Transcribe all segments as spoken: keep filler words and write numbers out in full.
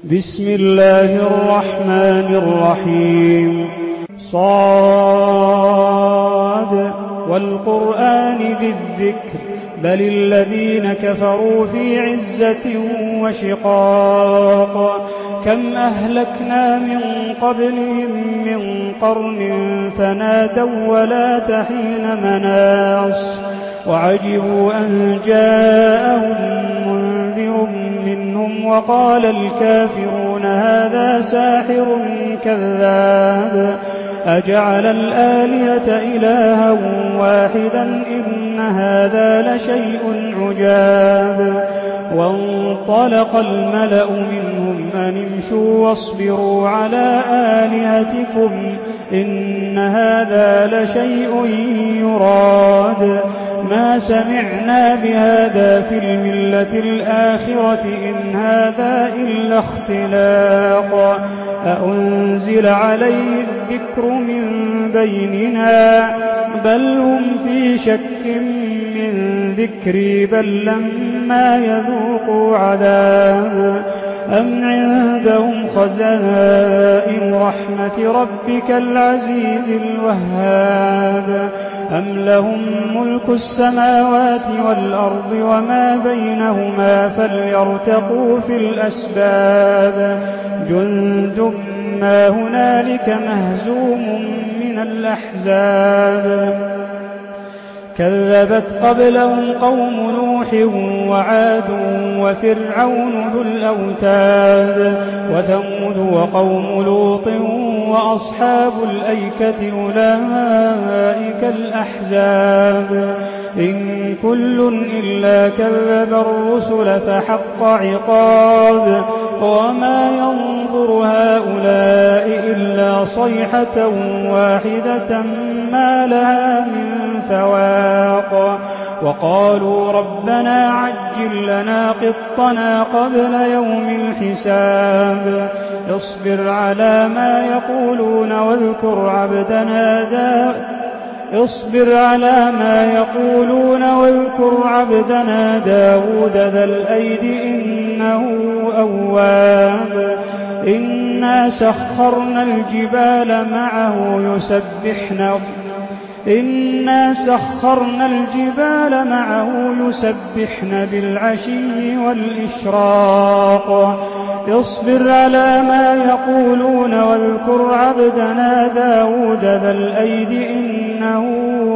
بسم الله الرحمن الرحيم. صاد والقرآن ذي الذكر بل الذين كفروا في عزة وشقاق كم أهلكنا من قبلهم من قرن فنادوا ولا تحين مناص وعجبوا أن جاءهم منذر منهم وقال الكافرون هذا ساحر كذاب أجعل الآلهة إلها واحدا إن هذا لشيء عجاب وانطلق الملأ منهم أن امشوا واصبروا على آلهتكم إن هذا لشيء يراد ما سمعنا بهذا في الملة الآخرة إن هذا إلا اختلاق أأنزل عليه الذكر من بيننا بل هم في شك من ذكري بل لما يذوقوا عذاب أم عندهم خزائن رحمة ربك العزيز الوهاب أم لهم ملك السماوات والأرض وما بينهما فليرتقوا في الأسباب جند ما هنالك مهزوم من الأحزاب كذبت قبلهم قوم نوح وعاد وفرعون ذو الأوتاد وثمود وقوم لوط وأصحاب الأيكة أولئك الأحزاب إن كل إلا كذب الرسل فحق عقاب وما ينظر هؤلاء إلا صيحة واحدة ما لها من فواق وقالوا ربنا عجل لنا قطنا قبل يوم الحساب اصبر على ما يقولون واذكر عبدنا داود اصبر على ما يقولون واذكر عبدنا داود ذا الأيد إنه أواب إنا سخرنا الجبال معه يسبحن إنا سخرنا الجبال معه يسبحن بالعشي والإشراق اصبر على ما يقولون واذكر عبدنا داود ذا الأيد إنه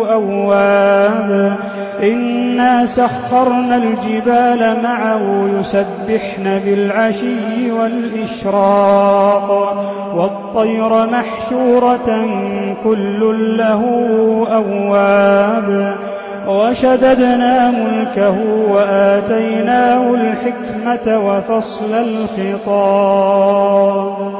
أواب إنا سخرنا الجبال معه يسبحن بالعشي والإشراق والطير محشورة كل له أواب وشددنا ملكه وآتيناه الحكمة وفصل الخطاب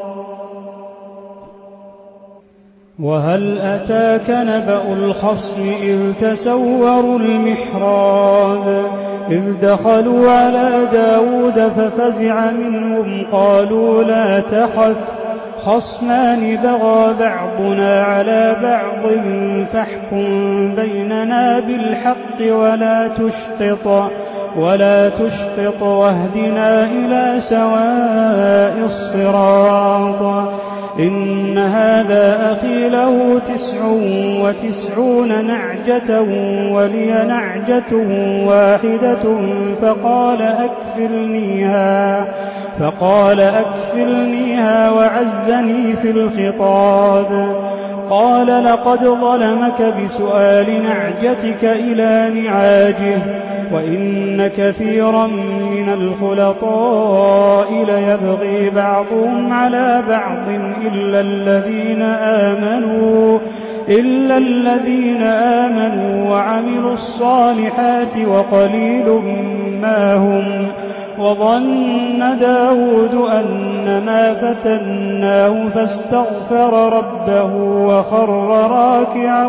وهل أتاك نبأ الخصم إذ تسوروا المحراب إذ دخلوا على داود ففزع منهم قالوا لا تخف خصمان بغى بعضنا على بعض فاحكم بيننا بالحق ولا تشطط ولا تشطط واهدنا إلى سواء الصراط إن هذا أخي له تسع وتسعون نعجة ولي نعجة واحدة فقال أكفلنيها فقال أكفلنيها وعزني في الخطاب قال لقد ظلمك بسؤال نعجتك إلى نعاجه وإن كثيرا من الخلطاء ليبغي بعضهم على بعض إلا الذين آمنوا إلا الذين آمنوا وعملوا الصالحات وقليل ما هم وظن داود أنما فتناه فاستغفر ربه وخر راكعا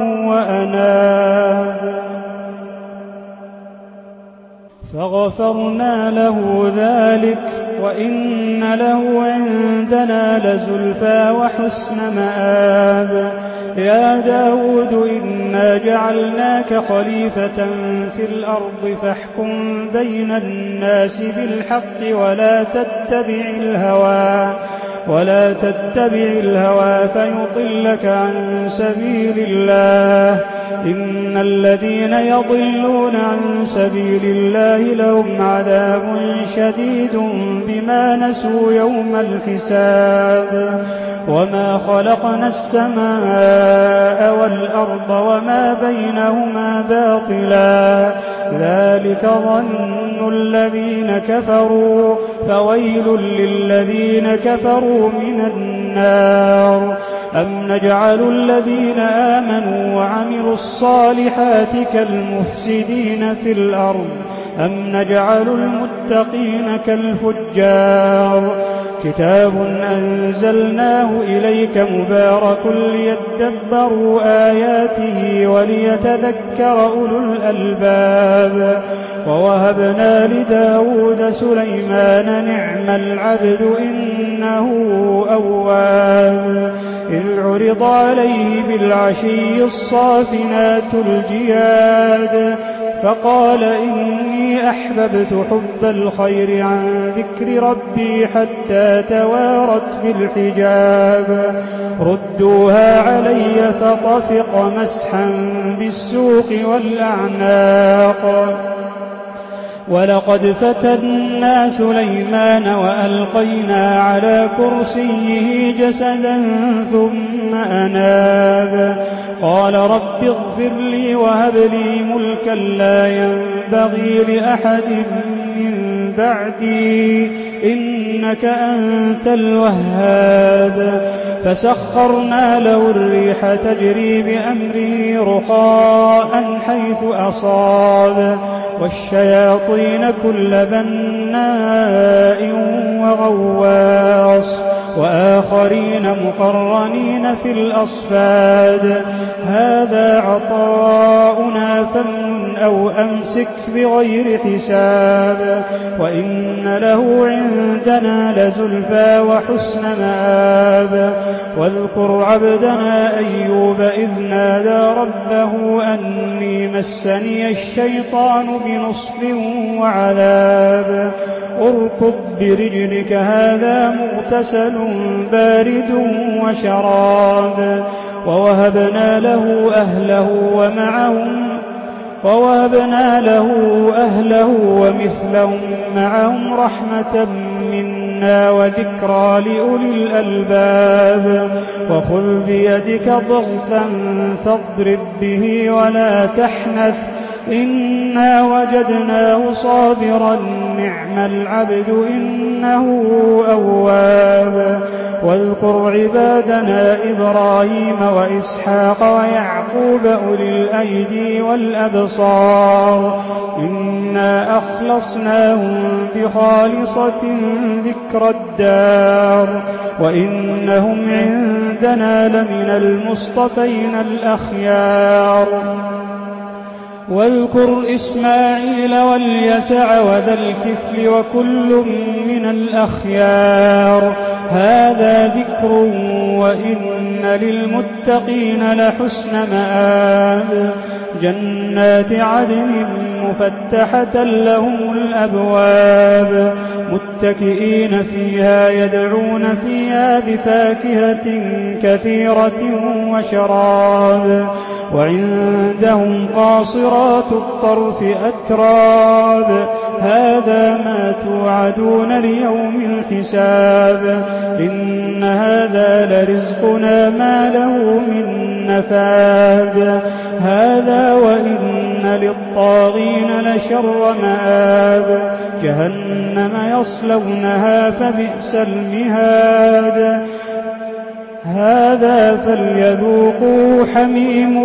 وأناب فغفرنا له ذلك وإن له عندنا لزلفى وحسن مآب يا داود إنا جعلناك خليفة في الأرض فاحكم بين الناس بالحق ولا تتبع الهوى ولا تتبع الهوى فيضلك عن سبيل الله إن الذين يضلون عن سبيل الله لهم عذاب شديد بما نسوا يوم الحساب وما خلقنا السماء والأرض وما بينهما باطلا ذلك ظن الذين كفروا فويل للذين كفروا من النار أم نجعل الذين آمنوا وعملوا الصالحات كالمفسدين في الأرض أم نجعل المتقين كالفجار كتاب أنزلناه إليك مبارك ليدبروا آياته وليتذكر أولو الألباب ووهبنا لداود سليمان نعم العبد إنه أواب إذ عرض عليه بالعشي الصافنات الجياد فقال إني أحببت حب الخير عن ذكر ربي حتى توارت بالحجاب ردوها علي فطفق مسحا بالسوق والأعناق ولقد فتنا سليمان وألقينا على كرسيه جسدا ثم أناب قال رب اغفر لي وهب لي ملكا لا ينبغي لأحد من بعدي إنك أنت الوهاب فسخرنا له الريح تجري بأمره رخاء حيث أصاب والشياطين كل بناء وغواص وآخرين مقرنين في الأصفاد هذا عطاؤنا فامنن أو أمسك بغير حساب وإن له عندنا لزلفى وحسن مآب واذكر عبدنا أيوب إذ نادى ربه أني مسني الشيطان بنصب وعذاب اركض برجلك هذا مغتسل بارد وشراب ووهبنا له أهله ومعهم ووهبنا له أهله ومثلهم معهم رحمة منا وذكرى لأولي الألباب وخذ بيدك ضغثا فاضرب به ولا تحنث إنا وجدناه صابرا نعم العبد إنه أواب واذكر عبادنا إبراهيم وإسحاق ويعقوب أولي الأيدي والأبصار إنا أخلصناهم بخالصة ذكر الدار وإنهم عندنا لمن المصطفين الأخيار واذكر إسماعيل واليسع وذا الكفل وكل من الأخيار هذا ذكر وإن للمتقين لحسن مآب جنات عدن مفتحة لهم الأبواب متكئين فيها يدعون فيها بفاكهة كثيرة وشراب وعندهم قاصرات الطرف أتراب هذا ما توعدون ليوم الحساب إن هذا لرزقنا ما له من نفاد هذا وإن للطاغين لشر مآب جهنم يصلونها فبئس المهاد هذا فليذوقوا حميم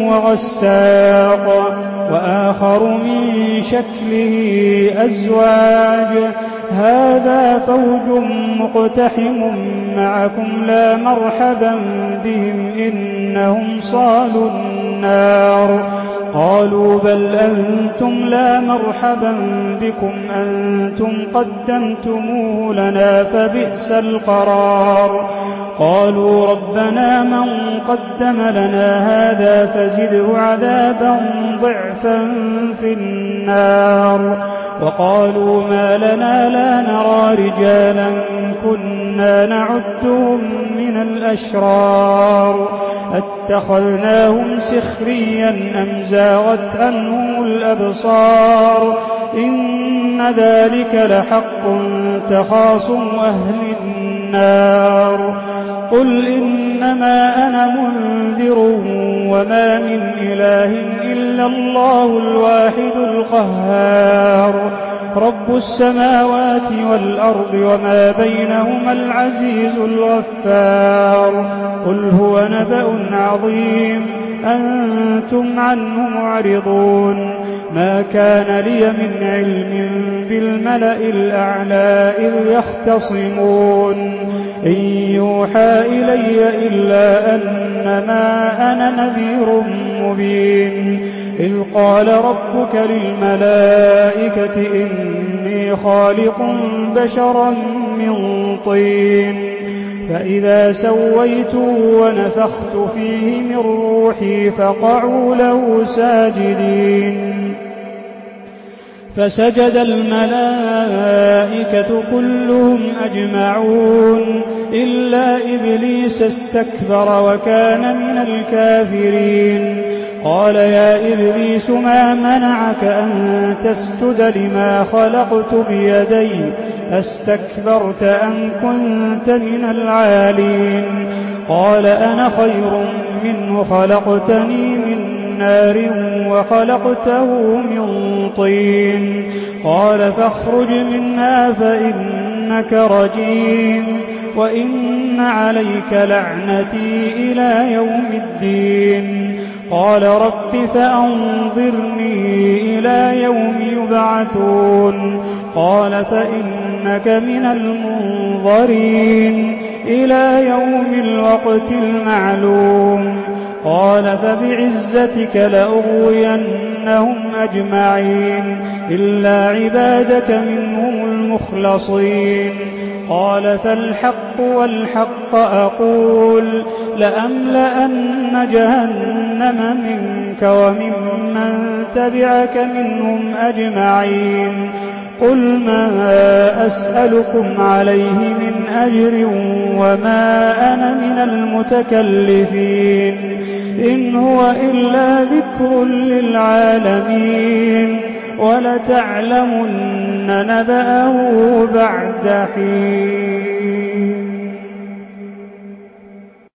وغساق وآخر من شكله أزواج هذا فوج مقتحم معكم لا مرحبا بهم إنهم صالوا النار قالوا بل أنتم لا مرحبا بكم أنتم قدمتموه لنا فبئس القرار قالوا ربنا من قدم لنا هذا فزده عذابا ضعفا في النار. وقالوا ما لنا لا نرى رجالا كنا نعدهم من الأشرار اتخذناهم سخريا أم زاغت عنهم الأبصار إن ذلك لحق تخاصم أهل النار. قل إنما أنا منذر وما من إله إلا الله الواحد القهار رب السماوات والأرض وما بينهما العزيز الغفار. قل هو نبأ عظيم أنتم عنه معرضون. ما كان لي من علم بالملأ الأعلى إذ يختصمون إن يوحى إلي إلا أنما أنا نذير مبين. إذ قال ربك للملائكة إني خالق بشرا من طين فإذا سويته ونفخت فيه من روحي فقعوا له ساجدين. فسجد الملائكة كلهم أجمعون إلا إبليس استكبر وكان من الكافرين. قال يا إبليس ما منعك أن تسجد لما خلقت بيدي أستكبرت أم كنت من العالين؟ قال أنا خير منه خلقتني من نار وخلقته من طين. قال فاخرج منها فإنك رجيم وإن عليك لعنتي إلى يوم الدين. قال رب فأنظرني إلى يوم يبعثون. قال فإنك من المنظرين إلى يوم الوقت المعلوم. قال فبعزتك لأغوينهم أجمعين إلا عبادك منهم المخلصين. قال فالحق والحق أقول لأملأن جهنم منك وممن تبعك منهم أجمعين. قل ما أسألكم عليه من أجر وما أنا من المتكلفين إن هو إلا ذكر للعالمين ولتعلمن نبأه بعد حين.